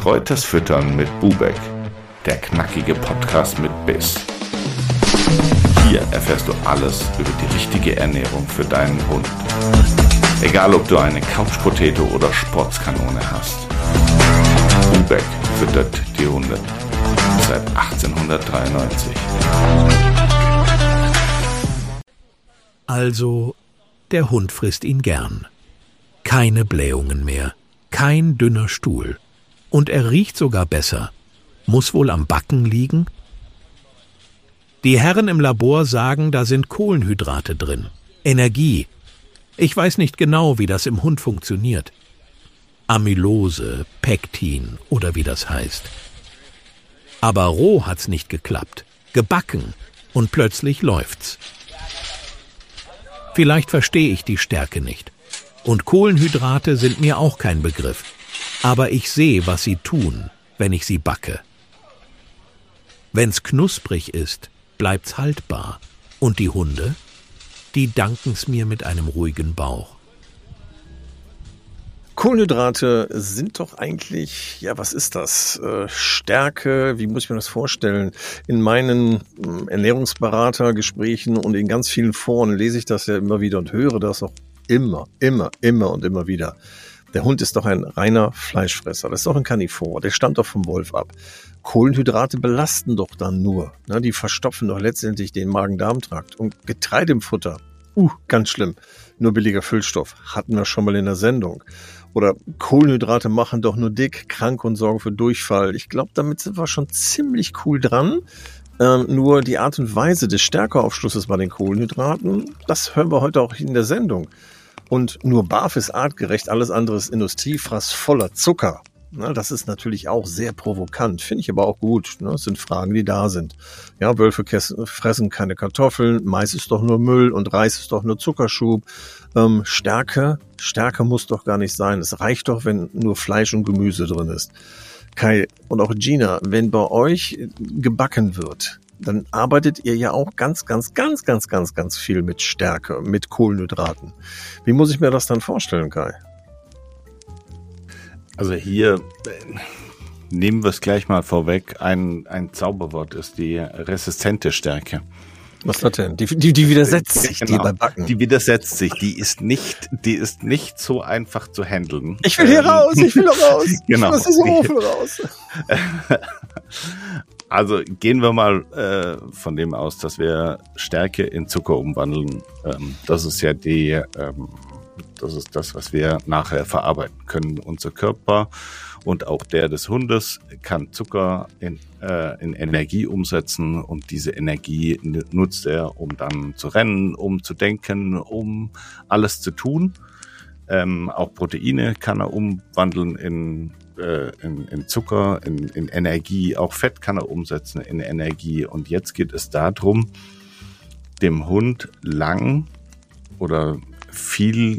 Betreutes Füttern mit Bubeck, der knackige Podcast mit Biss. Hier erfährst du alles über die richtige Ernährung für deinen Hund. Egal, ob du eine Couch-Potato oder Sportskanone hast. Bubeck füttert die Hunde seit 1893. Also, der Hund frisst ihn gern. Keine Blähungen mehr, kein dünner Stuhl. Und er riecht sogar besser. Muss wohl am Backen liegen? Die Herren im Labor sagen, da sind Kohlenhydrate drin. Energie. Ich weiß nicht genau, wie das im Hund funktioniert. Amylose, Pektin oder wie das heißt. Aber roh hat's nicht geklappt. Gebacken. Und plötzlich läuft's. Vielleicht verstehe ich die Stärke nicht. Und Kohlenhydrate sind mir auch kein Begriff. Aber ich sehe, was sie tun, wenn ich sie backe. Wenn's knusprig ist, bleibt's haltbar. Und die Hunde? Die danken's mir mit einem ruhigen Bauch. Kohlenhydrate sind doch eigentlich, ja, was ist das? Stärke, wie muss ich mir das vorstellen? In meinen Ernährungsberatergesprächen und in ganz vielen Foren lese ich das ja immer wieder und höre das auch immer wieder. Der Hund ist doch ein reiner Fleischfresser. Das ist doch ein Karnivor. Der stammt doch vom Wolf ab. Kohlenhydrate belasten doch dann nur. Ne? Die verstopfen doch letztendlich den Magen-Darm-Trakt. Und Getreide im Futter, ganz schlimm. Nur billiger Füllstoff. Hatten wir schon mal in der Sendung. Oder Kohlenhydrate machen doch nur dick, krank und sorgen für Durchfall. Ich glaube, damit sind wir schon ziemlich cool dran. Nur die Art und Weise des Stärkeaufschlusses bei den Kohlenhydraten, das hören wir heute auch in der Sendung. Und nur Barf ist artgerecht, alles andere ist Industriefraß voller Zucker. Na, das ist natürlich auch sehr provokant, finde ich aber auch gut. Ne? Das sind Fragen, die da sind. Ja, Wölfe fressen keine Kartoffeln, Mais ist doch nur Müll und Reis ist doch nur Zuckerschub. Stärke muss doch gar nicht sein. Es reicht doch, wenn nur Fleisch und Gemüse drin ist. Kai und auch Gina, wenn bei euch gebacken wird, dann arbeitet ihr ja auch ganz viel mit Stärke, mit Kohlenhydraten. Wie muss ich mir das dann vorstellen, Kai? Also hier nehmen wir es gleich mal vorweg. Ein Zauberwort ist die resistente Stärke. Was ist das denn? Die widersetzt sich, genau, die beim Backen. Die widersetzt sich. Die ist nicht so einfach zu handeln. Ich will hier raus, ich will noch raus. Genau. Ich will aus diesem Ofen raus. Also gehen wir mal von dem aus, dass wir Stärke in Zucker umwandeln. Das ist ja das ist das, was wir nachher verarbeiten können. Unser Körper und auch der des Hundes kann Zucker in Energie umsetzen und diese Energie nutzt er, um dann zu rennen, um zu denken, um alles zu tun. Auch Proteine kann er umwandeln in Zucker, in Energie. Auch Fett kann er umsetzen in Energie. Und jetzt geht es darum, dem Hund lang oder viel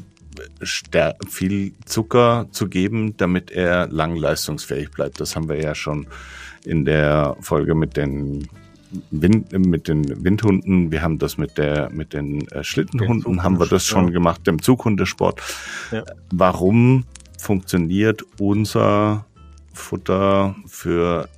Zucker zu geben, damit er lang leistungsfähig bleibt. Das haben wir ja schon in der Folge mit den Windhunden. Wir haben das mit den Schlittenhunden, haben wir das schon gemacht, im Zughundesport. Ja. Warum funktioniert unser Futter für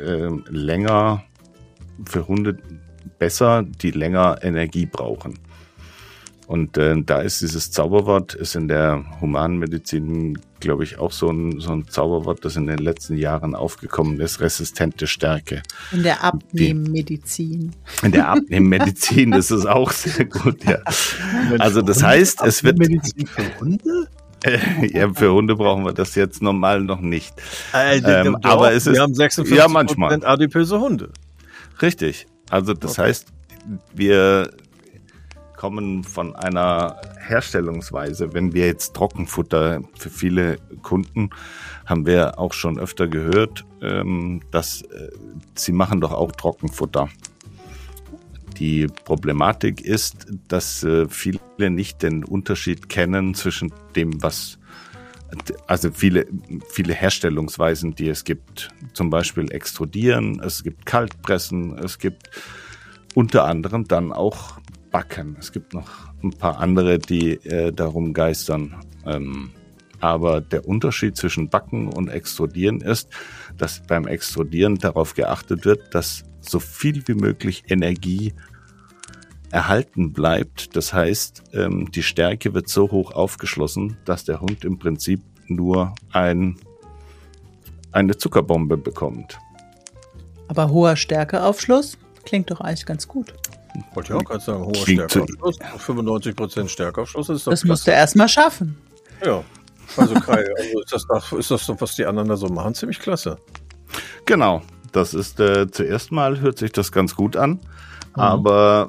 Hunde besser, die länger Energie brauchen? Und da ist dieses Zauberwort, ist in der Humanmedizin, glaube ich, auch so ein Zauberwort, das in den letzten Jahren aufgekommen ist, resistente Stärke. In der Abnehmmedizin. In der Abnehmmedizin ist es auch sehr gut, ja. Also das heißt, es wird... Medizin für Hunde? Ja, für Hunde brauchen wir das jetzt normal noch nicht. Aber es ist... Wir haben 56% adipöse Hunde. Richtig. Also das heißt, wir kommen von einer Herstellungsweise. Wenn wir jetzt Trockenfutter für viele Kunden, haben wir auch schon öfter gehört, dass sie machen doch auch Trockenfutter. Die Problematik ist, dass viele nicht den Unterschied kennen zwischen dem, also viele Herstellungsweisen, die es gibt. Zum Beispiel Extrudieren, es gibt Kaltpressen, es gibt unter anderem dann auch Backen. Es gibt noch ein paar andere, die darum geistern. Aber der Unterschied zwischen Backen und Extrudieren ist, dass beim Extrudieren darauf geachtet wird, dass so viel wie möglich Energie erhalten bleibt. Das heißt, die Stärke wird so hoch aufgeschlossen, dass der Hund im Prinzip nur eine Zuckerbombe bekommt. Aber hoher Stärkeaufschluss klingt doch eigentlich ganz gut. Wollte ich auch gerade sagen, hoher Stärkeaufschluss, 95% Stärkeaufschluss ist doch Das musst du erst mal schaffen. Ja, also Kai, ist das doch, was die anderen da so machen, ziemlich klasse. Genau, das ist zuerst mal hört sich das ganz gut an, aber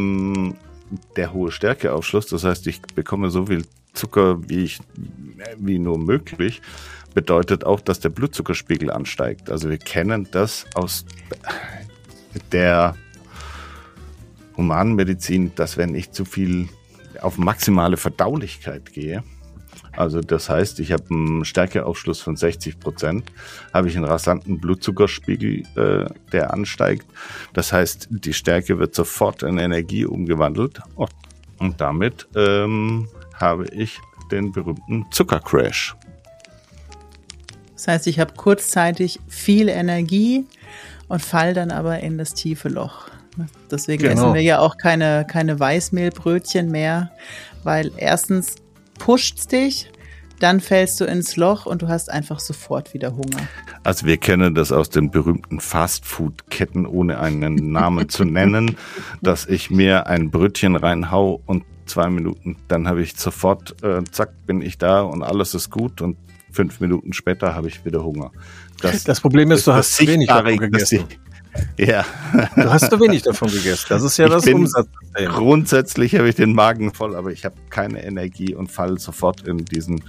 der hohe Stärkeaufschluss, das heißt, ich bekomme so viel Zucker wie nur möglich, bedeutet auch, dass der Blutzuckerspiegel ansteigt. Also wir kennen das aus der Humanmedizin, dass wenn ich zu viel auf maximale Verdaulichkeit gehe, also das heißt, ich habe einen Stärkeaufschluss von 60%, habe ich einen rasanten Blutzuckerspiegel, der ansteigt. Das heißt, die Stärke wird sofort in Energie umgewandelt und damit habe ich den berühmten Zuckercrash. Das heißt, ich habe kurzzeitig viel Energie und fall dann aber in das tiefe Loch. Deswegen essen wir ja auch keine Weißmehlbrötchen mehr, weil erstens pusht's dich, dann fällst du ins Loch und du hast einfach sofort wieder Hunger. Also wir kennen das aus den berühmten Fastfood-Ketten, ohne einen Namen zu nennen, dass ich mir ein Brötchen reinhau und 2 Minuten, dann habe ich sofort, zack, bin ich da und alles ist gut und 5 Minuten später habe ich wieder Hunger. Das Problem ist, du hast zu wenig davon gegessen. Ja. Du hast zu wenig davon gegessen. Das ist ja das Umsatzsystem. Grundsätzlich habe ich den Magen voll, aber ich habe keine Energie und falle sofort in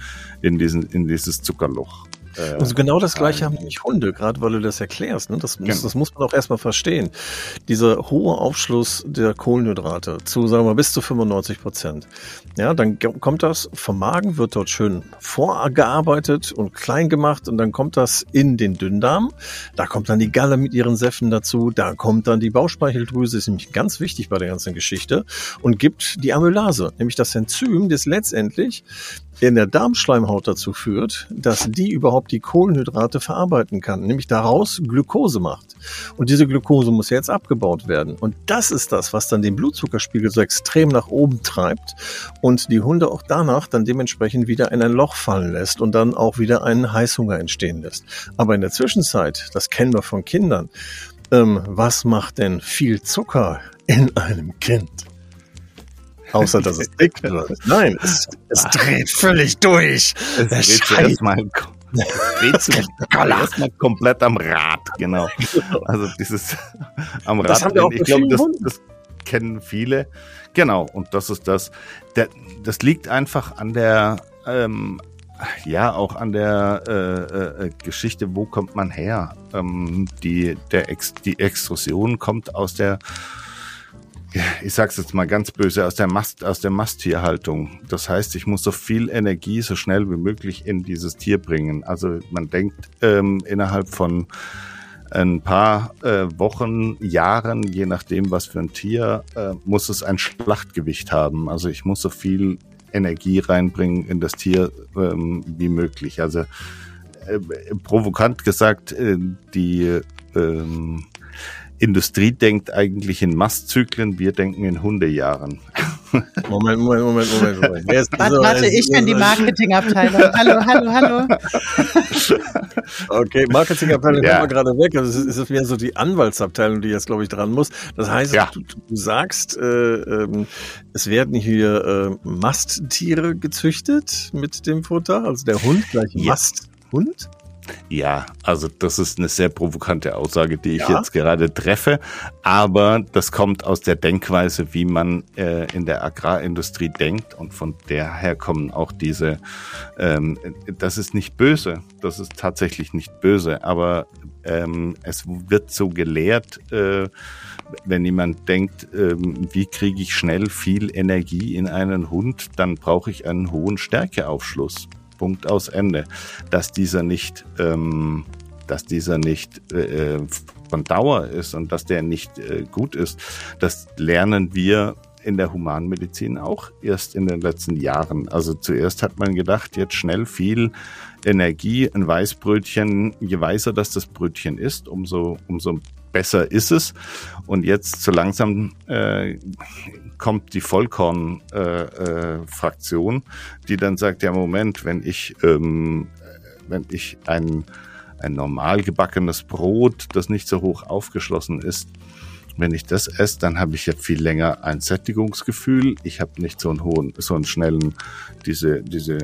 dieses Zuckerloch. Also genau das Gleiche haben nämlich Hunde, gerade weil du das erklärst. Ne? Das muss man auch erstmal verstehen. Dieser hohe Aufschluss der Kohlenhydrate zu, sagen wir mal, bis zu 95%. Ja, dann kommt das vom Magen, wird dort schön vorgearbeitet und klein gemacht und dann kommt das in den Dünndarm. Da kommt dann die Galle mit ihren Säften dazu. Da kommt dann die Bauchspeicheldrüse, ist nämlich ganz wichtig bei der ganzen Geschichte und gibt die Amylase, nämlich das Enzym, das letztendlich in der Darmschleimhaut dazu führt, dass die überhaupt die Kohlenhydrate verarbeiten kann, nämlich daraus Glucose macht. Und diese Glucose muss jetzt abgebaut werden. Und das ist das, was dann den Blutzuckerspiegel so extrem nach oben treibt und die Hunde auch danach dann dementsprechend wieder in ein Loch fallen lässt und dann auch wieder einen Heißhunger entstehen lässt. Aber in der Zwischenzeit, das kennen wir von Kindern, was macht denn viel Zucker in einem Kind? Außer, dass es dick wird. Nein, es dreht völlig durch. Es dreht erstmal komplett am Rad, genau. Also dieses am Rad. Das haben wir auch ich glaube, das kennen viele. Genau, und das ist das. Das liegt einfach an der, auch an der Geschichte, wo kommt man her? Die Extrusion kommt aus der, ich sag's jetzt mal ganz böse, aus der Masttierhaltung. Das heißt, ich muss so viel Energie so schnell wie möglich in dieses Tier bringen. Also man denkt innerhalb von ein paar Wochen, Jahren, je nachdem was für ein Tier, muss es ein Schlachtgewicht haben. Also ich muss so viel Energie reinbringen in das Tier wie möglich. Also provokant gesagt, die Industrie denkt eigentlich in Mastzyklen, wir denken in Hundejahren. Moment. Warte, ich bin die Marketingabteilung. Hallo. Okay, Marketingabteilung haben wir gerade weg. Also es ist wieder so die Anwaltsabteilung, die jetzt, glaube ich, dran muss. Das heißt, du sagst, es werden hier Masttiere gezüchtet mit dem Futter, also der Hund gleich Masthund? Ja, also das ist eine sehr provokante Aussage, die ich jetzt gerade treffe, aber das kommt aus der Denkweise, wie man in der Agrarindustrie denkt und von daher kommen auch diese, das ist nicht böse, das ist tatsächlich nicht böse, aber es wird so gelehrt, wenn jemand denkt, wie kriege ich schnell viel Energie in einen Hund, dann brauche ich einen hohen Stärkeaufschluss. Punkt aus Ende. Dass dieser nicht von Dauer ist und dass der nicht gut ist, das lernen wir in der Humanmedizin auch erst in den letzten Jahren. Also zuerst hat man gedacht, jetzt schnell viel Energie, ein Weißbrötchen, je weißer das Brötchen ist, umso besser ist es. Und jetzt so langsam kommt die Vollkorn-Fraktion, die dann sagt, ja Moment, wenn ich ein normal gebackenes Brot, das nicht so hoch aufgeschlossen ist, wenn ich das esse, dann habe ich ja viel länger ein Sättigungsgefühl. Ich habe nicht so einen schnellen, diese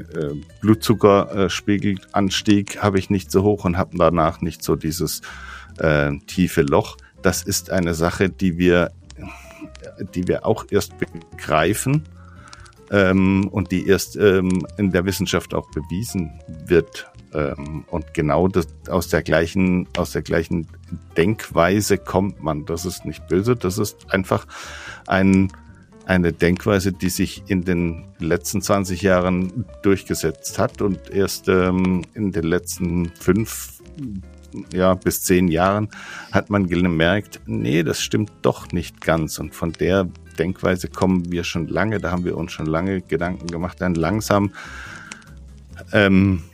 Blutzuckerspiegelanstieg habe ich nicht so hoch und habe danach nicht so dieses tiefe Loch. Das ist eine Sache, die wir auch erst begreifen und die erst in der Wissenschaft auch bewiesen wird. Und genau aus der gleichen Denkweise kommt man. Das ist nicht böse, das ist einfach eine Denkweise, die sich in den letzten 20 Jahren durchgesetzt hat und erst in den letzten 5 bis 10 Jahren hat man gemerkt, nee, das stimmt doch nicht ganz. Und von der Denkweise kommen wir schon lange, da haben wir uns schon lange Gedanken gemacht, dann langsam ein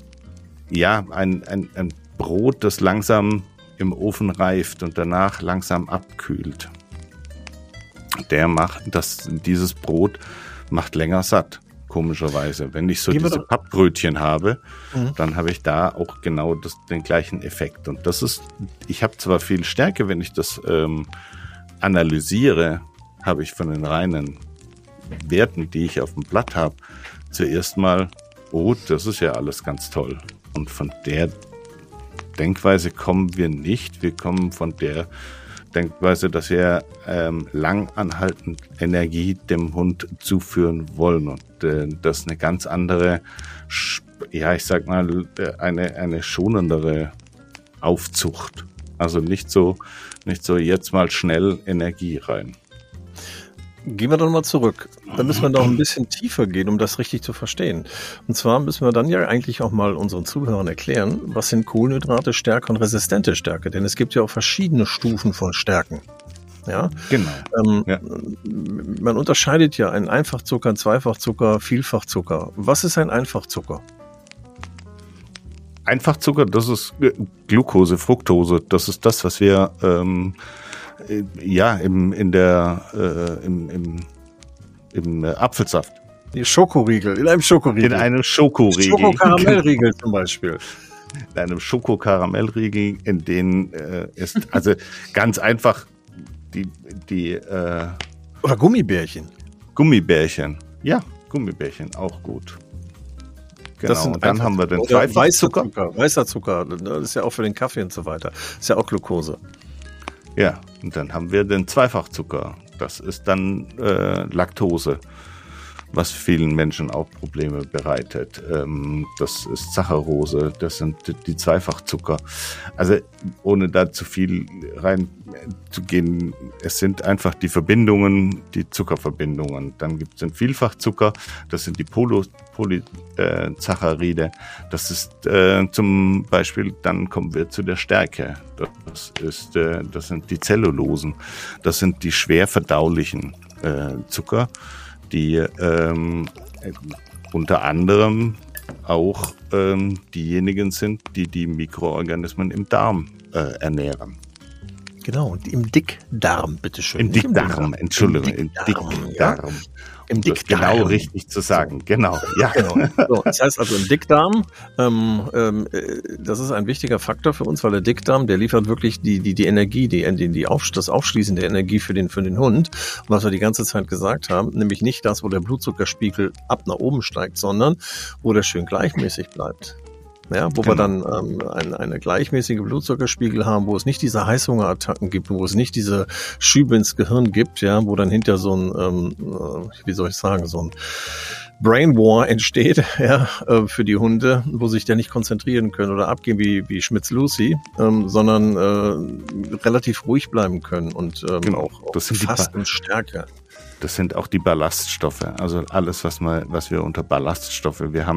Brot, das langsam im Ofen reift und danach langsam abkühlt. Dieses Brot macht länger satt, komischerweise. Wenn ich so diese Pappbrötchen habe, dann habe ich da auch genau den gleichen Effekt. Und ich habe zwar viel Stärke, wenn ich das analysiere, habe ich von den reinen Werten, die ich auf dem Blatt habe, zuerst mal, das ist ja alles ganz toll. Und von der Denkweise kommen wir nicht. Wir kommen von der Denkweise, dass wir lang anhaltend Energie dem Hund zuführen wollen. Und das ist eine ganz andere, ich sag mal, eine schonendere Aufzucht. Also nicht so jetzt mal schnell Energie rein. Gehen wir doch mal zurück. Da müssen wir noch ein bisschen tiefer gehen, um das richtig zu verstehen. Und zwar müssen wir dann ja eigentlich auch mal unseren Zuhörern erklären, was sind Kohlenhydrate, Stärke und resistente Stärke. Denn es gibt ja auch verschiedene Stufen von Stärken. Ja, genau. Man unterscheidet ja einen Einfachzucker, einen Zweifachzucker, Vielfachzucker. Was ist ein Einfachzucker? Einfachzucker, das ist Glucose, Fructose. Das ist das, was wir im Apfelsaft. Die Schokoriegel, in einem Schokoriegel. In einem Schokoriegel. Schokokaramellriegel zum Beispiel. In einem Schokokaramellriegel, in den ist, also ganz einfach oder Gummibärchen. Gummibärchen, auch gut. Genau, und dann haben wir den Zweifachzucker. Weißer Zucker, das ist ja auch für den Kaffee und so weiter. Das ist ja auch Glucose. Ja, und dann haben wir den Zweifachzucker. Das ist dann Laktose, was vielen Menschen auch Probleme bereitet. Das ist Saccharose, das sind die Zweifachzucker. Also ohne da zu viel reinzugehen, es sind einfach die Verbindungen, die Zuckerverbindungen. Dann gibt es den Vielfachzucker, das sind die Polysaccharide. Das ist zum Beispiel, dann kommen wir zu der Stärke. Das sind die Zellulosen. Das sind die schwer verdaulichen Zucker, die unter anderem auch diejenigen sind, die Mikroorganismen im Darm ernähren. Genau, und im Dickdarm, bitteschön. Im Dickdarm, Entschuldigung, im Dickdarm. Im Dickdarm. Genau richtig zu sagen, genau. Ja. Genau. So, das heißt also im Dickdarm, das ist ein wichtiger Faktor für uns, weil der Dickdarm, der liefert wirklich die Energie, das Aufschließen der Energie für den Hund. Und was wir die ganze Zeit gesagt haben, nämlich nicht das, wo der Blutzuckerspiegel ab nach oben steigt, sondern wo der schön gleichmäßig bleibt. Ja, wo wir dann eine gleichmäßige Blutzuckerspiegel haben, wo es nicht diese Heißhungerattacken gibt, wo es nicht diese Schübe ins Gehirn gibt, ja, wo dann hinter so ein, so ein Brain War entsteht, ja, für die Hunde, wo sich der nicht konzentrieren können oder abgehen wie Schmitz Lucy, sondern relativ ruhig bleiben können und auch das sind fast in Stärke. das sind auch die Ballaststoffe. Also alles, was wir unter Ballaststoffe,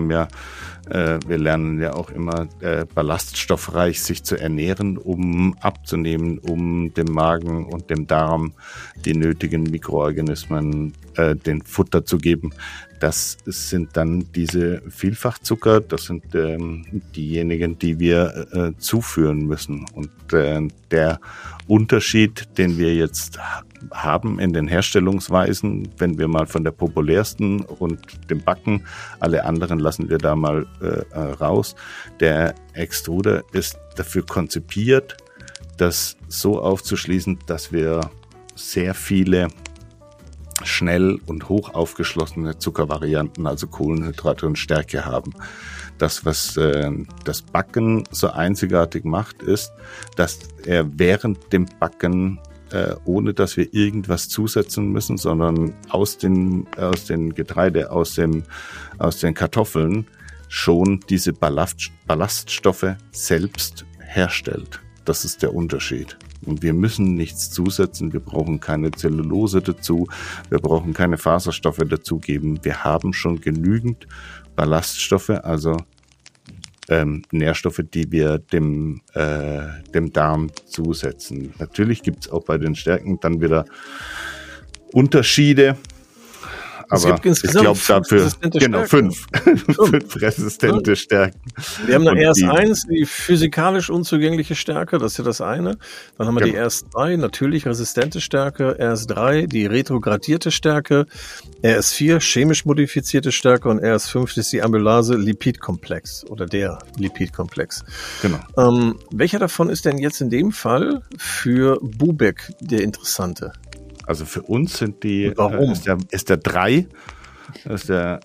wir lernen ja auch immer ballaststoffreich sich zu ernähren, um abzunehmen, um dem Magen und dem Darm die nötigen Mikroorganismen den Futter zu geben. Das sind dann diese Vielfachzucker, das sind diejenigen, die wir zuführen müssen. Und der Unterschied, den wir jetzt haben in den Herstellungsweisen, wenn wir mal von der populärsten und dem Backen, alle anderen lassen wir da mal raus. Der Extruder ist dafür konzipiert, das so aufzuschließen, dass wir sehr viele schnell und hoch aufgeschlossene Zuckervarianten, also Kohlenhydrate und Stärke haben. Das, was das Backen so einzigartig macht, ist, dass er während dem Backen, ohne dass wir irgendwas zusetzen müssen, sondern aus den Getreide, aus den Kartoffeln schon diese Ballaststoffe selbst herstellt. Das ist der Unterschied. Und wir müssen nichts zusetzen, wir brauchen keine Zellulose dazu, wir brauchen keine Faserstoffe dazugeben. Wir haben schon genügend Ballaststoffe, also Nährstoffe, die wir dem Darm zusetzen. Natürlich gibt es auch bei den Stärken dann wieder Unterschiede. Aber ich glaube dafür, genau, fünf resistente Stärken. Wir haben da RS1, die physikalisch unzugängliche Stärke, das ist ja das eine. Dann haben wir die RS2, natürlich resistente Stärke, RS3, die retrogradierte Stärke, RS4, chemisch modifizierte Stärke und RS5 ist die Amylase-Lipidkomplex oder der Lipidkomplex. Genau. Welcher davon ist denn jetzt in dem Fall für Bubeck der interessante? Also für uns sind die, warum? Ist der 3, ist der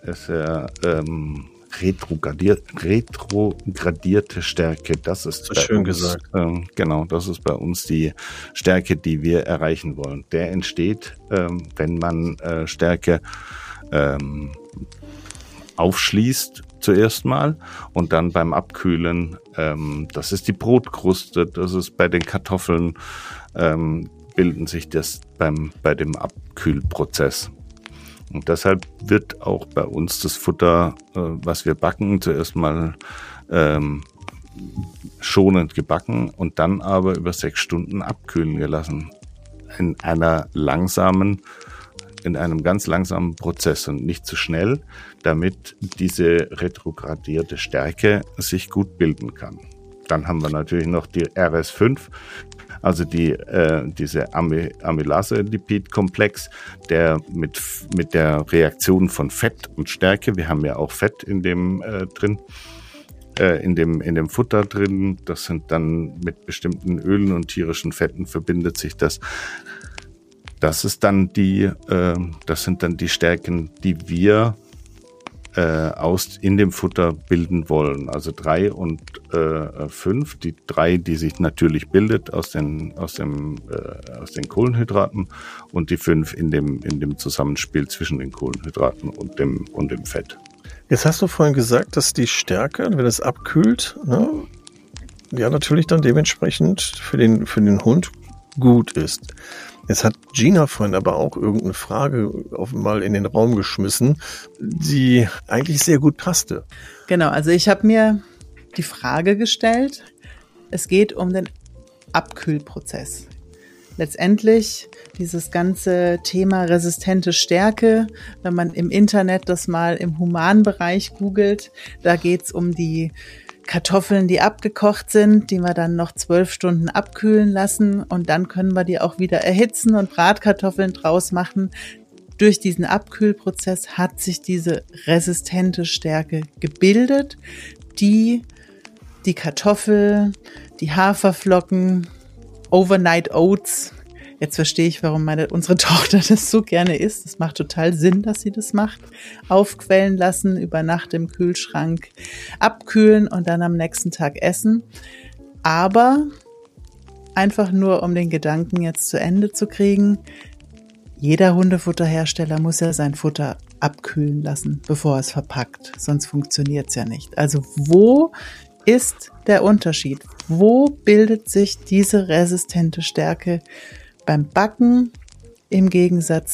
retrogradierte Stärke. Das ist bei schön uns, gesagt. Genau, das ist bei uns die Stärke, die wir erreichen wollen. Der entsteht, wenn man Stärke aufschließt zuerst mal und dann beim Abkühlen, das ist die Brotkruste, das ist bei den Kartoffeln, bilden sich das bei dem Abkühlprozess. Und deshalb wird auch bei uns das Futter, was wir backen, zuerst mal schonend gebacken und dann aber über 6 Stunden abkühlen gelassen. In einem ganz langsamen Prozess und nicht zu schnell, damit diese retrogradierte Stärke sich gut bilden kann. Dann haben wir natürlich noch die RS5, also diese Amylase-Lipid-Komplex, der mit der Reaktion von Fett und Stärke, wir haben ja auch Fett in dem drin, in dem Futter drin, das sind dann mit bestimmten Ölen und tierischen Fetten verbindet sich das. Das sind dann die Stärken, die wir in dem Futter bilden wollen. Also 3 und 5. Die 3, die sich natürlich bildet aus den Kohlenhydraten und die 5 in dem Zusammenspiel zwischen den Kohlenhydraten und dem Fett. Jetzt hast du vorhin gesagt, dass die Stärke, wenn es abkühlt, ne, ja natürlich dann dementsprechend für den Hund gut ist. Jetzt hat Gina vorhin aber auch irgendeine Frage mal in den Raum geschmissen, die eigentlich sehr gut passte. Genau, also ich habe mir die Frage gestellt, es geht um den Abkühlprozess. Letztendlich dieses ganze Thema resistente Stärke, wenn man im Internet das mal im Humanbereich googelt, da geht's um die Kartoffeln, die abgekocht sind, die wir dann noch 12 Stunden abkühlen lassen und dann können wir die auch wieder erhitzen und Bratkartoffeln draus machen. Durch diesen Abkühlprozess hat sich diese resistente Stärke gebildet, die Kartoffel, die Haferflocken, Overnight Oats, jetzt verstehe ich, warum unsere Tochter das so gerne isst. Es macht total Sinn, dass sie das macht. Aufquellen lassen, über Nacht im Kühlschrank abkühlen und dann am nächsten Tag essen. Aber einfach nur, um den Gedanken jetzt zu Ende zu kriegen, jeder Hundefutterhersteller muss ja sein Futter abkühlen lassen, bevor es verpackt. Sonst funktioniert es ja nicht. Also wo ist der Unterschied? Wo bildet sich diese resistente Stärke beim Backen im Gegensatz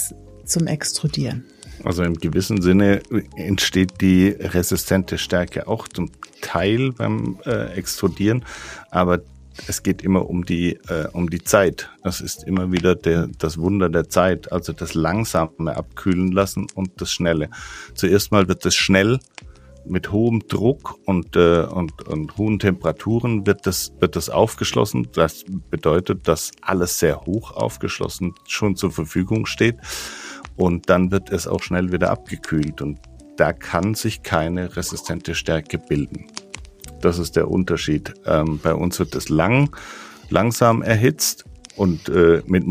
zum Extrudieren? Also im gewissen Sinne entsteht die resistente Stärke auch zum Teil beim Extrudieren, aber es geht immer um die Zeit. Das ist immer wieder das Wunder der Zeit, also das langsame Abkühlen lassen und das Schnelle. Zuerst mal wird das schnell mit hohem Druck und hohen Temperaturen wird das aufgeschlossen. Das bedeutet, dass alles sehr hoch aufgeschlossen schon zur Verfügung steht. Und dann wird es auch schnell wieder abgekühlt. Und da kann sich keine resistente Stärke bilden. Das ist der Unterschied. Bei uns wird es langsam erhitzt und mit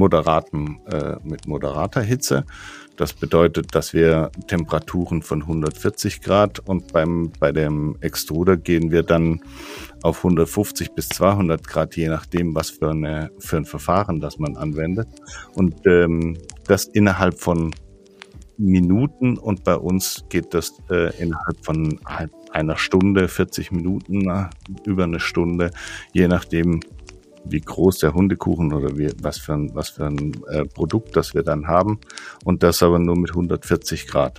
moderater Hitze. Das bedeutet, dass wir Temperaturen von 140 Grad und bei dem Extruder gehen wir dann auf 150 bis 200 Grad, je nachdem, was für ein Verfahren das man anwendet. Und das innerhalb von Minuten, und bei uns geht das innerhalb von einer Stunde, 40 Minuten, über eine Stunde, je nachdem, wie groß der Hundekuchen oder was für ein Produkt das wir dann haben, und das aber nur mit 140 Grad.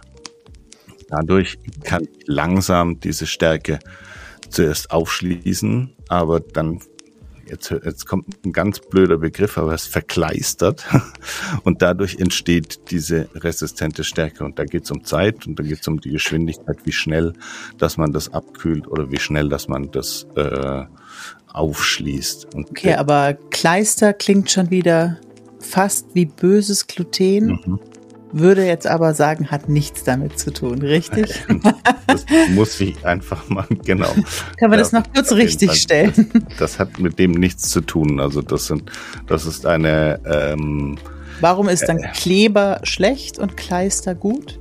Dadurch kann ich langsam diese Stärke zuerst aufschließen, aber dann, jetzt kommt ein ganz blöder Begriff, aber es verkleistert und dadurch entsteht diese resistente Stärke, und da geht es um Zeit und da geht es um die Geschwindigkeit, wie schnell, dass man das abkühlt oder wie schnell, dass man das aufschließt. Und okay, aber Kleister klingt schon wieder fast wie böses Gluten. Würde jetzt aber sagen, hat nichts damit zu tun, richtig? Das muss ich einfach mal, genau. Kann man das noch kurz richtig stellen? Das hat mit dem nichts zu tun. Also das ist eine... Warum ist dann Kleber schlecht und Kleister gut?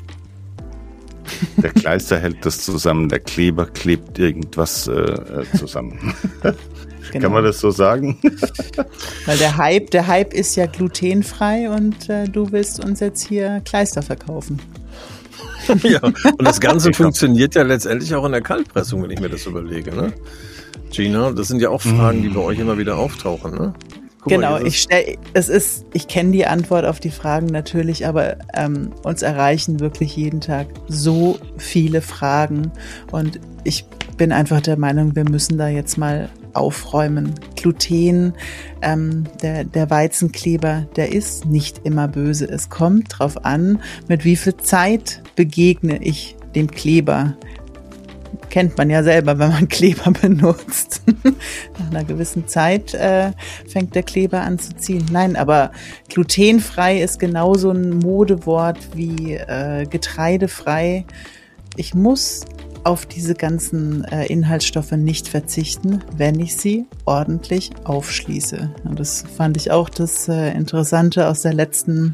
Der Kleister hält das zusammen, der Kleber klebt irgendwas zusammen. Genau. Kann man das so sagen? Weil der Hype ist ja glutenfrei und du willst uns jetzt hier Kleister verkaufen. Ja, und das Ganze funktioniert ja letztendlich auch in der Kaltpressung, wenn ich mir das überlege, ne? Gina, das sind ja auch Fragen, die bei euch immer wieder auftauchen, ne? Genau, ich kenne die Antwort auf die Fragen natürlich, aber uns erreichen wirklich jeden Tag so viele Fragen, und ich bin einfach der Meinung, wir müssen da jetzt mal aufräumen. Gluten, der Weizenkleber, der ist nicht immer böse. Es kommt drauf an, mit wie viel Zeit begegne ich dem Kleber. Kennt man ja selber, wenn man Kleber benutzt. Nach einer gewissen Zeit fängt der Kleber an zu ziehen. Nein, aber glutenfrei ist genauso ein Modewort wie getreidefrei. Ich muss auf diese ganzen Inhaltsstoffe nicht verzichten, wenn ich sie ordentlich aufschließe. Und das fand ich auch das Interessante aus der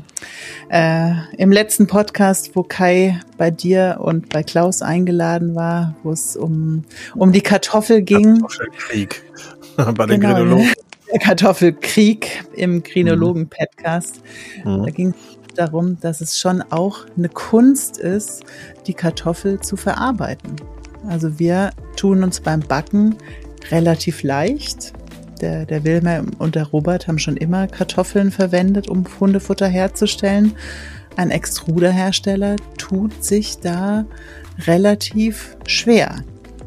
im letzten Podcast, wo Kai bei dir und bei Klaus eingeladen war, wo es um die Kartoffel ging. Kartoffelkrieg bei den Grinologen. Der Kartoffelkrieg im Grinologen-Podcast. Da ging es darum, dass es schon auch eine Kunst ist, die Kartoffel zu verarbeiten. Also wir tun uns beim Backen relativ leicht. Der Wilhelm und der Robert haben schon immer Kartoffeln verwendet, um Hundefutter herzustellen. Ein Extruderhersteller tut sich da relativ schwer.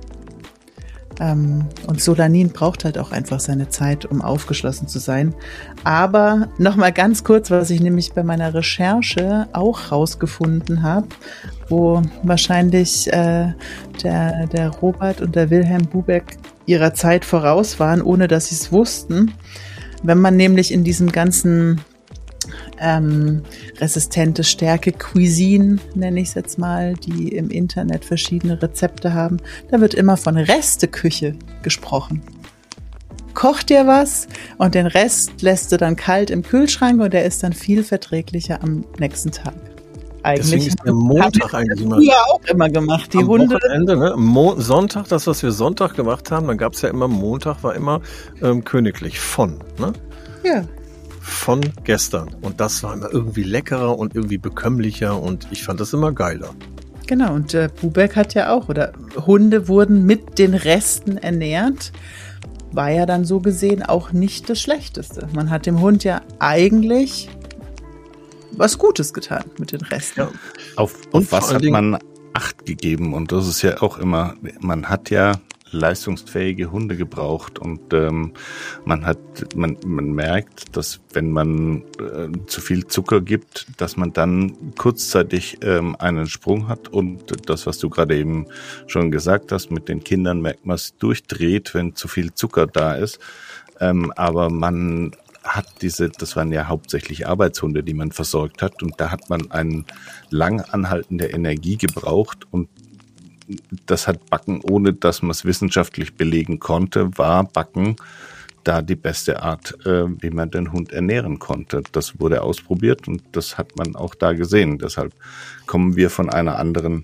Und Solanin braucht halt auch einfach seine Zeit, um aufgeschlossen zu sein. Aber nochmal ganz kurz, was ich nämlich bei meiner Recherche auch rausgefunden habe, wo wahrscheinlich der Robert und der Wilhelm Bubeck ihrer Zeit voraus waren, ohne dass sie es wussten. Wenn man nämlich in diesem ganzen resistente Stärke Cuisine, nenne ich es jetzt mal, die im Internet verschiedene Rezepte haben, da wird immer von Resteküche gesprochen. Koch dir was und den Rest lässt du dann kalt im Kühlschrank und der ist dann viel verträglicher am nächsten Tag. Deswegen ist der Montag eigentlich immer. Ja, auch immer gemacht. Die am Hunde. Wochenende, ne? Sonntag, das, was wir Sonntag gemacht haben, dann gab es ja immer, Montag war immer königlich von, ne? Ja. Von gestern. Und das war immer irgendwie leckerer und irgendwie bekömmlicher und ich fand das immer geiler. Genau, und Bubeck hat ja auch, oder Hunde wurden mit den Resten ernährt, war ja dann so gesehen auch nicht das Schlechteste. Man hat dem Hund ja eigentlich was Gutes getan mit den Resten. Ja. Auf was hat man Acht gegeben? Und das ist ja auch immer, man hat ja leistungsfähige Hunde gebraucht und man merkt, dass wenn man zu viel Zucker gibt, dass man dann kurzzeitig einen Sprung hat und das, was du gerade eben schon gesagt hast, mit den Kindern merkt man es durchdreht, wenn zu viel Zucker da ist, aber man hat das waren ja hauptsächlich Arbeitshunde, die man versorgt hat und da hat man eine lang anhaltende Energie gebraucht und das hat Backen, ohne dass man es wissenschaftlich belegen konnte, war Backen da die beste Art, wie man den Hund ernähren konnte. Das wurde ausprobiert und das hat man auch da gesehen. Deshalb kommen wir von einer anderen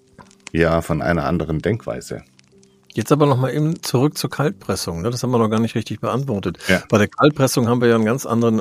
Denkweise. Jetzt aber noch mal eben zurück zur Kaltpressung. Ne? Das haben wir noch gar nicht richtig beantwortet. Ja. Bei der Kaltpressung haben wir ja einen ganz anderen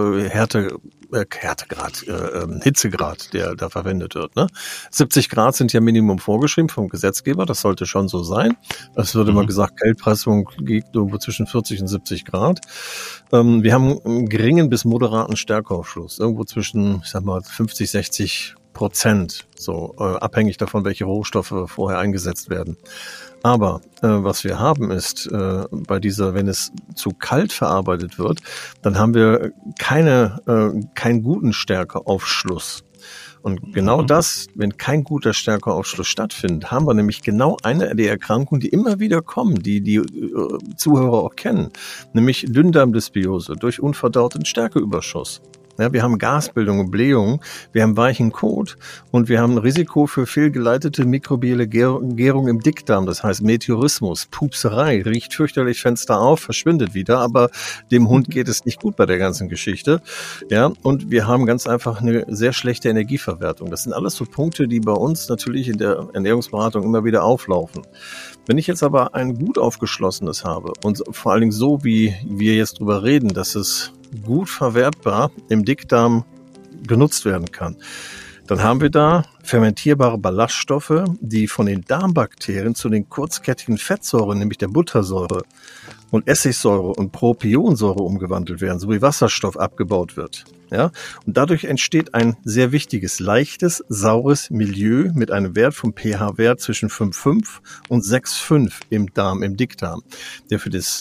Hitzegrad, der da verwendet wird. Ne? 70 Grad sind ja Minimum vorgeschrieben vom Gesetzgeber. Das sollte schon so sein. Es wird immer gesagt, Kaltpressung geht irgendwo zwischen 40 und 70 Grad. Wir haben einen geringen bis moderaten Stärkeaufschluss. Irgendwo zwischen, 50, 60%. So abhängig davon, welche Rohstoffe vorher eingesetzt werden. Aber was wir haben ist, wenn es zu kalt verarbeitet wird, dann haben wir keinen guten Stärkeaufschluss. Und genau das, wenn kein guter Stärkeaufschluss stattfindet, haben wir nämlich genau eine der Erkrankungen, die immer wieder kommen, die Zuhörer auch kennen, nämlich Dünndarmdysbiose durch unverdauten Stärkeüberschuss. Ja, wir haben Gasbildung und Blähung, wir haben weichen Kot und wir haben ein Risiko für fehlgeleitete mikrobielle Gärung im Dickdarm, das heißt Meteorismus, Pupserei, riecht fürchterlich, Fenster auf, verschwindet wieder, aber dem Hund geht es nicht gut bei der ganzen Geschichte. Ja, und wir haben ganz einfach eine sehr schlechte Energieverwertung. Das sind alles so Punkte, die bei uns natürlich in der Ernährungsberatung immer wieder auflaufen. Wenn ich jetzt aber ein gut aufgeschlossenes habe und vor allen Dingen so, wie wir jetzt drüber reden, dass es gut verwertbar im Dickdarm genutzt werden kann, dann haben wir da fermentierbare Ballaststoffe, die von den Darmbakterien zu den kurzkettigen Fettsäuren, nämlich der Buttersäure und Essigsäure und Propionsäure umgewandelt werden, so wie Wasserstoff abgebaut wird. Ja, und dadurch entsteht ein sehr wichtiges, leichtes, saures Milieu mit einem Wert vom pH-Wert zwischen 5,5 und 6,5 im Darm, im Dickdarm, der für das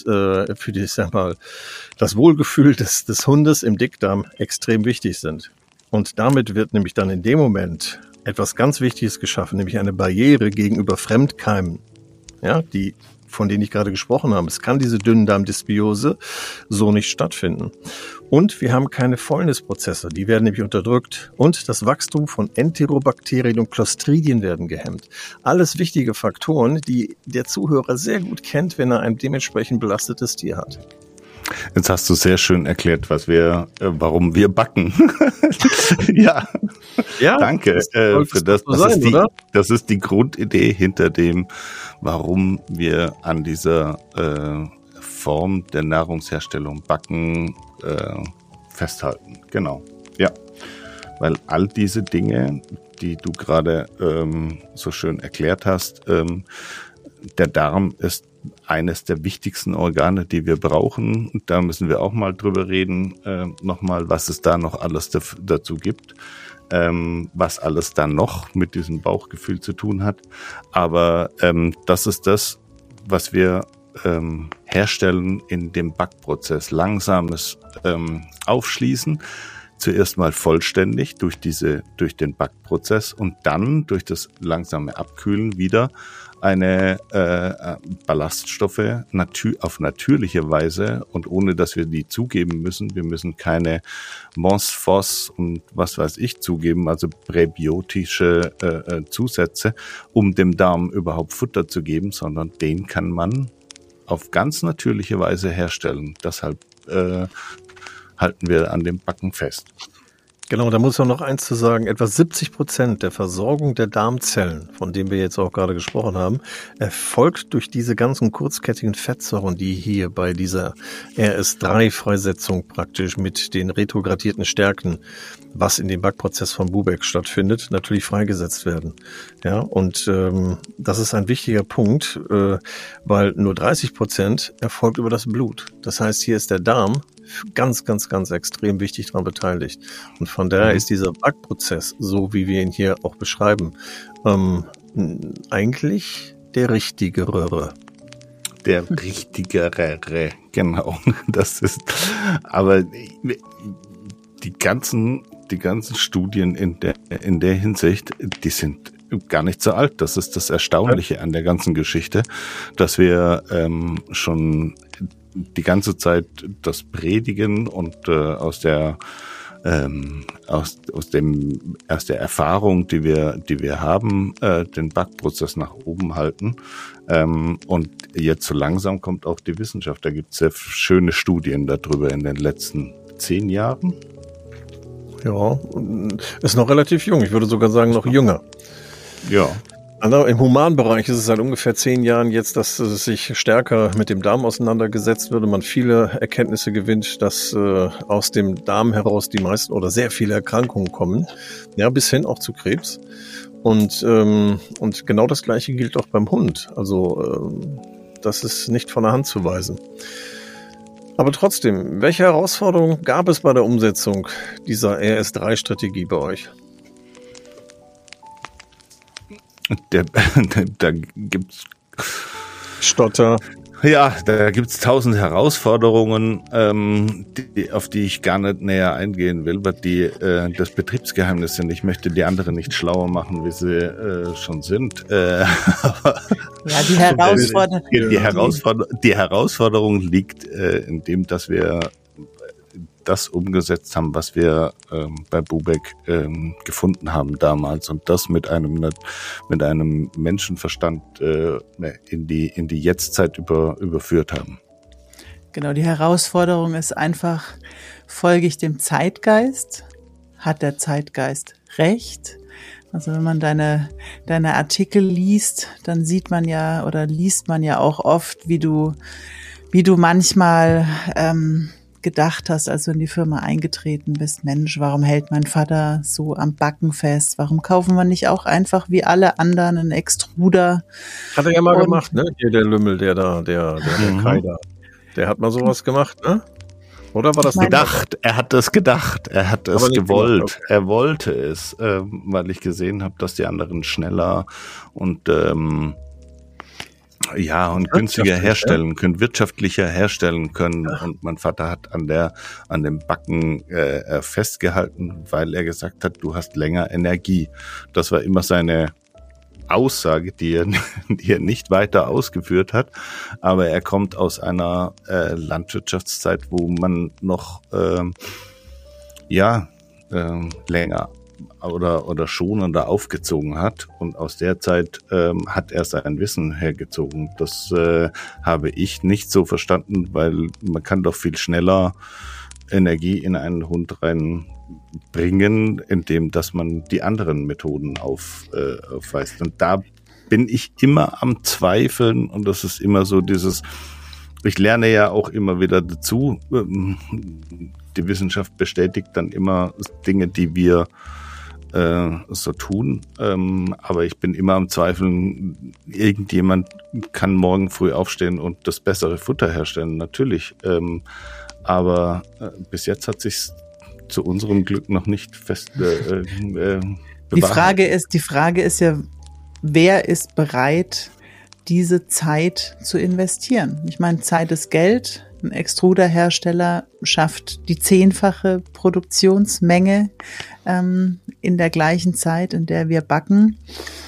Wohlgefühl des Hundes im Dickdarm extrem wichtig sind. Und damit wird nämlich dann in dem Moment etwas ganz Wichtiges geschaffen, nämlich eine Barriere gegenüber Fremdkeimen, ja, von denen ich gerade gesprochen habe. Es kann diese Dünndarmdysbiose so nicht stattfinden. Und wir haben keine Fäulnisprozesse, die werden nämlich unterdrückt. Und das Wachstum von Enterobakterien und Clostridien werden gehemmt. Alles wichtige Faktoren, die der Zuhörer sehr gut kennt, wenn er ein dementsprechend belastetes Tier hat. Jetzt hast du sehr schön erklärt, warum wir backen. Ja, danke für das. Das ist die Grundidee hinter dem, warum wir an dieser Form der Nahrungsherstellung backen festhalten. Genau, ja. Weil all diese Dinge, die du gerade so schön erklärt hast, der Darm ist eines der wichtigsten Organe, die wir brauchen. Und da müssen wir auch mal drüber reden, nochmal, was es da noch alles dazu gibt, was alles da noch mit diesem Bauchgefühl zu tun hat. Aber das ist das, was wir herstellen in dem Backprozess. Langsames Aufschließen, zuerst mal vollständig durch den Backprozess und dann durch das langsame Abkühlen wieder eine Ballaststoffe auf natürliche Weise und ohne, dass wir die zugeben müssen. Wir müssen keine Mos, Phos und was weiß ich zugeben, also präbiotische Zusätze, um dem Darm überhaupt Futter zu geben, sondern den kann man auf ganz natürliche Weise herstellen. Deshalb halten wir an dem Backen fest. Genau, da muss man noch eins zu sagen. Etwa 70% der Versorgung der Darmzellen, von dem wir jetzt auch gerade gesprochen haben, erfolgt durch diese ganzen kurzkettigen Fettsäuren, die hier bei dieser RS3-Freisetzung praktisch mit den retrogradierten Stärken, was in dem Backprozess von Bubeck stattfindet, natürlich freigesetzt werden. Ja, und das ist ein wichtiger Punkt, weil nur 30% erfolgt über das Blut. Das heißt, hier ist der Darm ganz, ganz, ganz extrem wichtig daran beteiligt. Und von daher ist dieser Backprozess, so wie wir ihn hier auch beschreiben, eigentlich der richtigere. Der richtigere, genau. Das ist, aber die ganzen Studien in der Hinsicht, die sind gar nicht so alt. Das ist das Erstaunliche an der ganzen Geschichte, dass wir schon die ganze Zeit das predigen und aus der Erfahrung, die wir haben, den Backprozess nach oben halten. Und jetzt so langsam kommt auch die Wissenschaft. Da gibt es sehr schöne Studien darüber in den letzten 10 Jahren. Ja, ist noch relativ jung. Ich würde sogar sagen, noch jünger. Ja. Also im Humanbereich ist es seit ungefähr 10 Jahren jetzt, dass es sich stärker mit dem Darm auseinandergesetzt wird und man viele Erkenntnisse gewinnt, dass aus dem Darm heraus die meisten oder sehr viele Erkrankungen kommen, ja, bis hin auch zu Krebs. Und genau das Gleiche gilt auch beim Hund. Also das ist nicht von der Hand zu weisen. Aber trotzdem, welche Herausforderungen gab es bei der Umsetzung dieser RS3-Strategie bei euch? Da gibt's Stotter. Ja, da gibt's 1000 Herausforderungen, auf die ich gar nicht näher eingehen will, weil die das Betriebsgeheimnis sind. Ich möchte die anderen nicht schlauer machen, wie sie schon sind. Ja, die Herausforderung liegt in dem, dass wir das umgesetzt haben, was wir bei Bubeck gefunden haben damals und das mit einem Menschenverstand in die Jetztzeit überführt haben. Genau, die Herausforderung ist einfach, folge ich dem Zeitgeist? Hat der Zeitgeist recht? Also wenn man deine Artikel liest, dann sieht man ja oder liest man ja auch oft, wie du manchmal gedacht hast, als du in die Firma eingetreten bist, Mensch, warum hält mein Vater so am Backen fest? Warum kaufen wir nicht auch einfach wie alle anderen einen Extruder? Hat er ja mal gemacht, ne? Hier der Lümmel, der Kai da. Der hat mal sowas gemacht, ne? Oder war das gedacht? Er hat es gedacht. Er hat es gewollt. Okay. Er wollte es, weil ich gesehen habe, dass die anderen schneller und günstiger herstellen können, wirtschaftlicher herstellen können. Ach. Und mein Vater hat an dem Backen festgehalten, weil er gesagt hat, du hast länger Energie. Das war immer seine Aussage, die er nicht weiter ausgeführt hat. Aber er kommt aus einer Landwirtschaftszeit, wo man noch länger oder schonender aufgezogen hat, und aus der Zeit hat er sein Wissen hergezogen. Das habe ich nicht so verstanden, weil man kann doch viel schneller Energie in einen Hund reinbringen, indem dass man die anderen Methoden aufweist. Und da bin ich immer am Zweifeln, und das ist immer so ich lerne ja auch immer wieder dazu. Die Wissenschaft bestätigt dann immer Dinge, die wir so tun, aber ich bin immer am Zweifeln, irgendjemand kann morgen früh aufstehen und das bessere Futter herstellen, natürlich, aber bis jetzt hat sich's zu unserem Glück noch nicht fest Die Frage ist ja, wer ist bereit, diese Zeit zu investieren? Ich meine, Zeit ist Geld. Ein Extruderhersteller schafft die 10-fache Produktionsmenge in der gleichen Zeit, in der wir backen.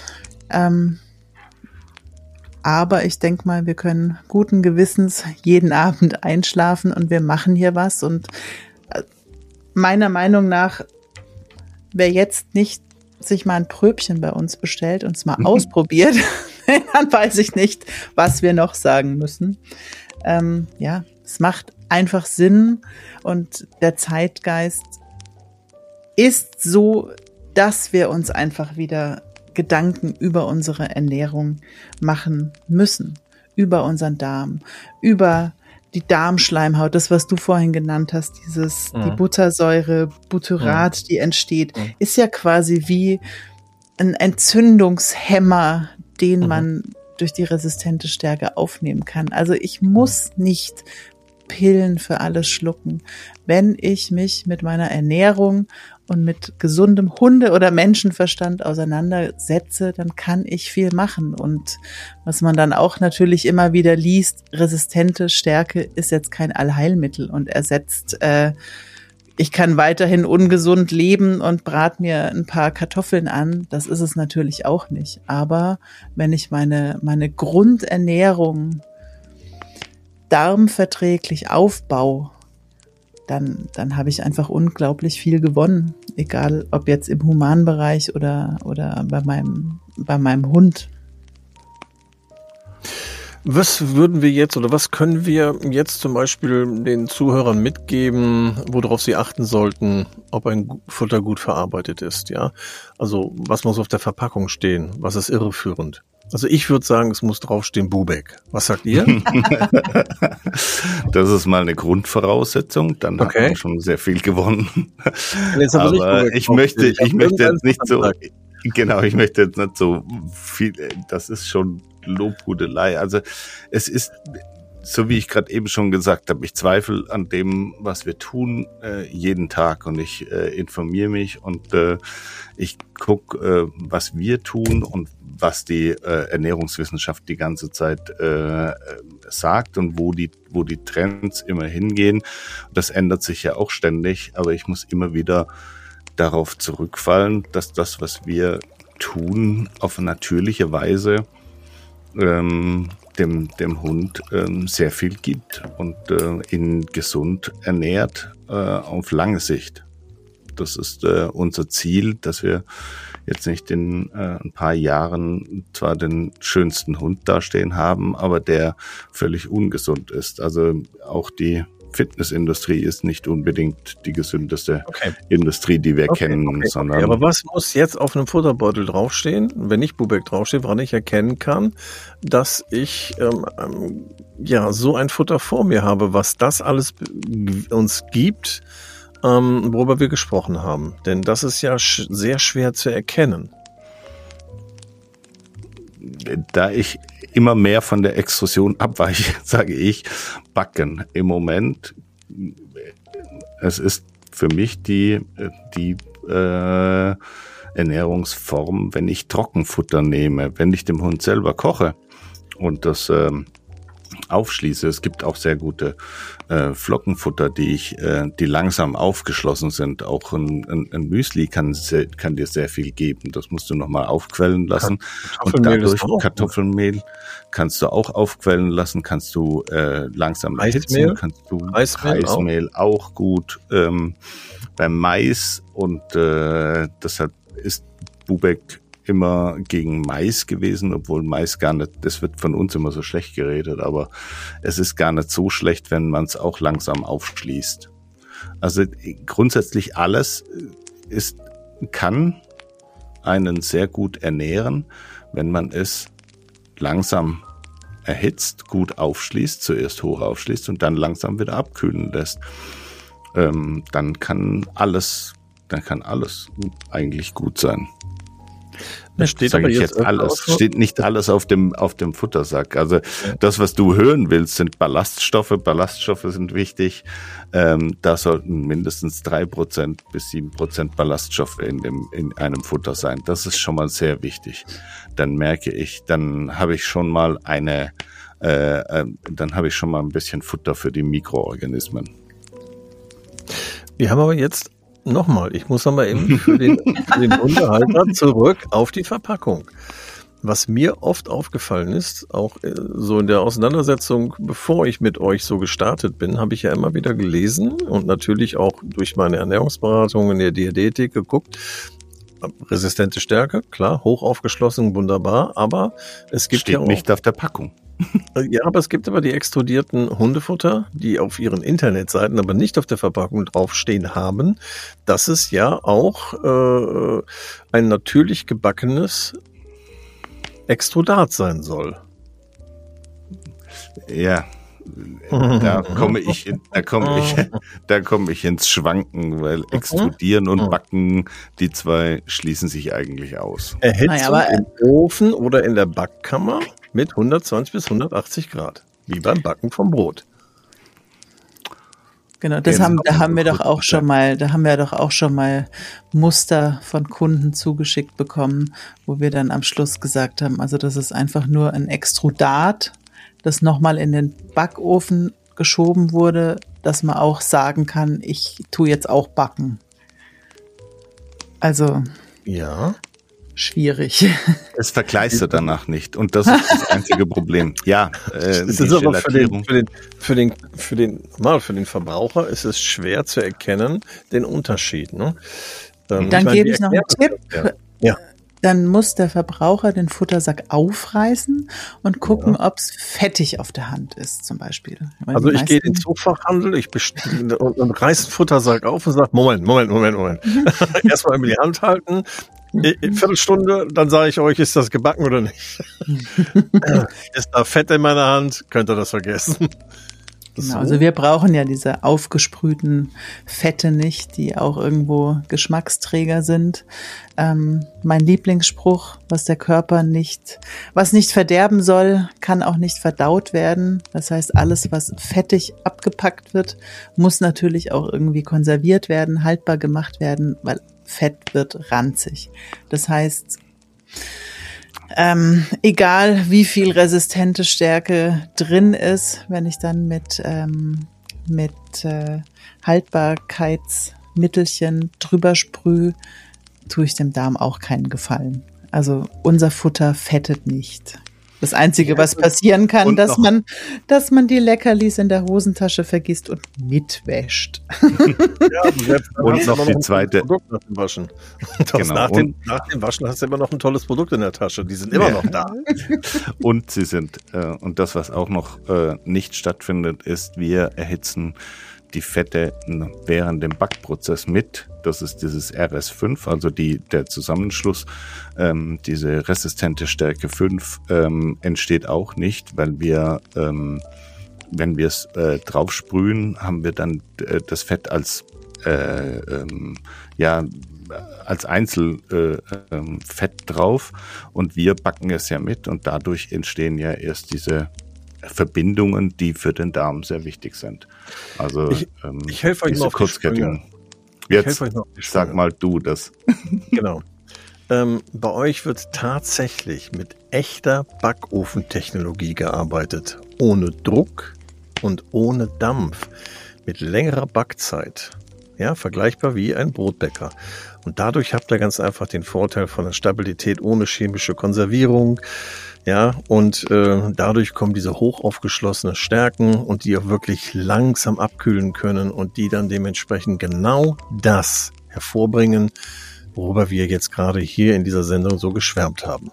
Aber ich denke mal, wir können guten Gewissens jeden Abend einschlafen und wir machen hier was. Und meiner Meinung nach, wer jetzt nicht sich mal ein Pröbchen bei uns bestellt und es mal ausprobiert, dann weiß ich nicht, was wir noch sagen müssen. Es macht einfach Sinn, und der Zeitgeist ist so, dass wir uns einfach wieder Gedanken über unsere Ernährung machen müssen, über unseren Darm, über die Darmschleimhaut, das, was du vorhin genannt hast, die Buttersäure, Butyrat, die entsteht, ist ja quasi wie ein Entzündungshemmer, den man durch die resistente Stärke aufnehmen kann. Also ich muss nicht Pillen für alles schlucken. Wenn ich mich mit meiner Ernährung und mit gesundem Hunde- oder Menschenverstand auseinandersetze, dann kann ich viel machen. Und was man dann auch natürlich immer wieder liest, resistente Stärke ist jetzt kein Allheilmittel und ersetzt, ich kann weiterhin ungesund leben und brat mir ein paar Kartoffeln an. Das ist es natürlich auch nicht. Aber wenn ich meine Grundernährung darmverträglich aufbaue, dann habe ich einfach unglaublich viel gewonnen. Egal, ob jetzt im Humanbereich oder bei meinem Hund. Was würden wir jetzt oder was können wir jetzt zum Beispiel den Zuhörern mitgeben, worauf sie achten sollten, ob ein Futter gut verarbeitet ist? Ja, also was muss auf der Verpackung stehen? Was ist irreführend? Also ich würde sagen, es muss draufstehen Bubeck. Was sagt ihr? Das ist mal eine Grundvoraussetzung. Dann hat man schon sehr viel gewonnen. Aber ich möchte jetzt nicht so, genau, ich möchte jetzt nicht so viel, das ist schon Lobhudelei. Also es ist, so wie ich gerade eben schon gesagt habe, ich zweifle an dem, was wir tun, jeden Tag, und ich informiere mich und ich gucke, was wir tun und was die Ernährungswissenschaft die ganze Zeit sagt und wo die Trends immer hingehen. Das ändert sich ja auch ständig, aber ich muss immer wieder darauf zurückfallen, dass das, was wir tun, auf natürliche Weise dem Hund sehr viel gibt und ihn gesund ernährt auf lange Sicht. Das ist unser Ziel, dass wir jetzt nicht in ein paar Jahren zwar den schönsten Hund dastehen haben, aber der völlig ungesund ist. Also auch die Fitnessindustrie ist nicht unbedingt die gesündeste Industrie, die wir kennen. Sondern aber was muss jetzt auf einem Futterbeutel draufstehen, wenn nicht Bubeck draufsteht, woran ich erkennen kann, dass ich so ein Futter vor mir habe, was das alles uns gibt, worüber wir gesprochen haben. Denn das ist ja sehr schwer zu erkennen. Da ich immer mehr von der Extrusion abweiche, sage ich Backen. Im Moment, es ist für mich die Ernährungsform, wenn ich Trockenfutter nehme, wenn ich dem Hund selber koche und das aufschließe. Es gibt auch sehr gute Flockenfutter, die langsam aufgeschlossen sind. Auch ein Müsli kann dir sehr viel geben. Das musst du nochmal aufquellen lassen. Und dadurch Kartoffelmehl kannst du auch aufquellen lassen. Kannst du langsam erhitzen. Kannst du Reismehl auch gut. Beim Mais und deshalb ist Bubeck immer gegen Mais gewesen, obwohl Mais gar nicht, das wird von uns immer so schlecht geredet, aber es ist gar nicht so schlecht, wenn man es auch langsam aufschließt. Also grundsätzlich alles kann einen sehr gut ernähren, wenn man es langsam erhitzt, gut aufschließt, zuerst hoch aufschließt und dann langsam wieder abkühlen lässt. Dann kann alles eigentlich gut sein. Steht aber jetzt alles. Steht nicht alles auf dem Futtersack. Also das, was du hören willst, sind Ballaststoffe. Ballaststoffe sind wichtig. Da sollten mindestens 3% bis 7% Ballaststoffe in einem Futter sein. Das ist schon mal sehr wichtig. Dann habe ich schon mal ein bisschen Futter für die Mikroorganismen. Wir haben aber jetzt nochmal, ich muss nochmal eben für den Unterhalter zurück auf die Verpackung. Was mir oft aufgefallen ist, auch so in der Auseinandersetzung, bevor ich mit euch so gestartet bin, habe ich ja immer wieder gelesen und natürlich auch durch meine Ernährungsberatung in der Diätetik geguckt. Resistente Stärke, klar, hoch aufgeschlossen, wunderbar, aber es gibt steht ja auch nicht auf der Packung. Ja, aber es gibt aber die extrudierten Hundefutter, die auf ihren Internetseiten, aber nicht auf der Verpackung draufstehen haben, dass es ja auch ein natürlich gebackenes Extrudat sein soll. Ja, da komme ich ins Schwanken, weil extrudieren und backen, die zwei schließen sich eigentlich aus. Erhitzung im Ofen oder in der Backkammer mit 120 bis 180 Grad, wie beim Backen vom Brot. Genau, da haben wir doch auch schon mal Muster von Kunden zugeschickt bekommen, wo wir dann am Schluss gesagt haben, also das ist einfach nur ein Extrudat, das nochmal in den Backofen geschoben wurde, dass man auch sagen kann, ich tue jetzt auch backen. Also ja, schwierig. Es vergleichst du danach nicht und das ist das einzige Problem. Ja, es ist aber für den Verbraucher ist es schwer zu erkennen, den Unterschied. Ne? Dann gebe ich noch einen Tipp. Ja. Dann muss der Verbraucher den Futtersack aufreißen und gucken, ob es fettig auf der Hand ist, zum Beispiel. Also ich gehe in den Zoofachhandel, und reiße den Futtersack auf und sage, Moment. Erstmal in die Hand halten, Viertelstunde, dann sage ich euch, ist das gebacken oder nicht. Ist da Fett in meiner Hand, könnt ihr das vergessen. Genau, also wir brauchen ja diese aufgesprühten Fette nicht, die auch irgendwo Geschmacksträger sind. Mein Lieblingsspruch, was nicht verderben soll, kann auch nicht verdaut werden. Das heißt, alles, was fettig abgepackt wird, muss natürlich auch irgendwie konserviert werden, haltbar gemacht werden, weil Fett wird ranzig. Das heißt, egal wie viel resistente Stärke drin ist, wenn ich dann mit Haltbarkeitsmittelchen drüber sprühe, tue ich dem Darm auch keinen Gefallen. Also unser Futter fettet nicht. Das Einzige, was passieren kann, dass man die Leckerlis in der Hosentasche vergisst und mitwäscht. Ja, und noch die zweite. Produkt nach dem Waschen. Genau. Nach dem Waschen hast du immer noch ein tolles Produkt in der Tasche. Die sind immer noch da. Und sie sind, und das, was auch noch nicht stattfindet, ist, wir erhitzen die Fette während dem Backprozess mit. Das ist dieses RS5, also der Zusammenschluss. Diese resistente Stärke 5 entsteht auch nicht, weil wir, wenn wir es drauf sprühen, haben wir dann das Fett als Einzelfett drauf und wir backen es ja mit und dadurch entstehen ja erst diese Verbindungen, die für den Darm sehr wichtig sind. Also ich helfe euch noch auf die Sprünge. Jetzt sag mal du das. Genau. Bei euch wird tatsächlich mit echter Backofentechnologie gearbeitet. Ohne Druck und ohne Dampf. Mit längerer Backzeit. Ja, vergleichbar wie ein Brotbäcker. Und dadurch habt ihr ganz einfach den Vorteil von der Stabilität ohne chemische Konservierung. Ja, und dadurch kommen diese hoch aufgeschlossenen Stärken und die auch wirklich langsam abkühlen können und die dann dementsprechend genau das hervorbringen, worüber wir jetzt gerade hier in dieser Sendung so geschwärmt haben.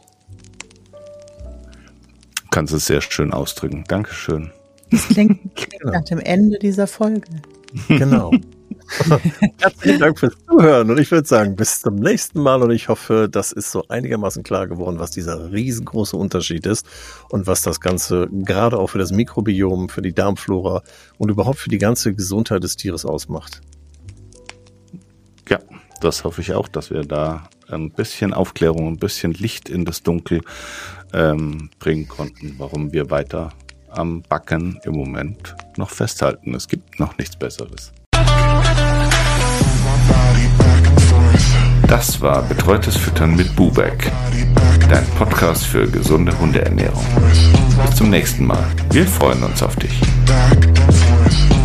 Kannst es sehr schön ausdrücken. Dankeschön. Das klingt nach dem Ende dieser Folge. Genau. Herzlichen Dank fürs Zuhören und ich würde sagen, bis zum nächsten Mal und ich hoffe, das ist so einigermaßen klar geworden, was dieser riesengroße Unterschied ist und was das Ganze gerade auch für das Mikrobiom, für die Darmflora und überhaupt für die ganze Gesundheit des Tieres ausmacht. Ja, das hoffe ich auch, dass wir da ein bisschen Aufklärung, ein bisschen Licht in das Dunkel bringen konnten, warum wir weiter am Backen im Moment noch festhalten. Es gibt noch nichts Besseres. Das war Betreutes Füttern mit Bubeck, dein Podcast für gesunde Hundeernährung. Bis zum nächsten Mal. Wir freuen uns auf dich.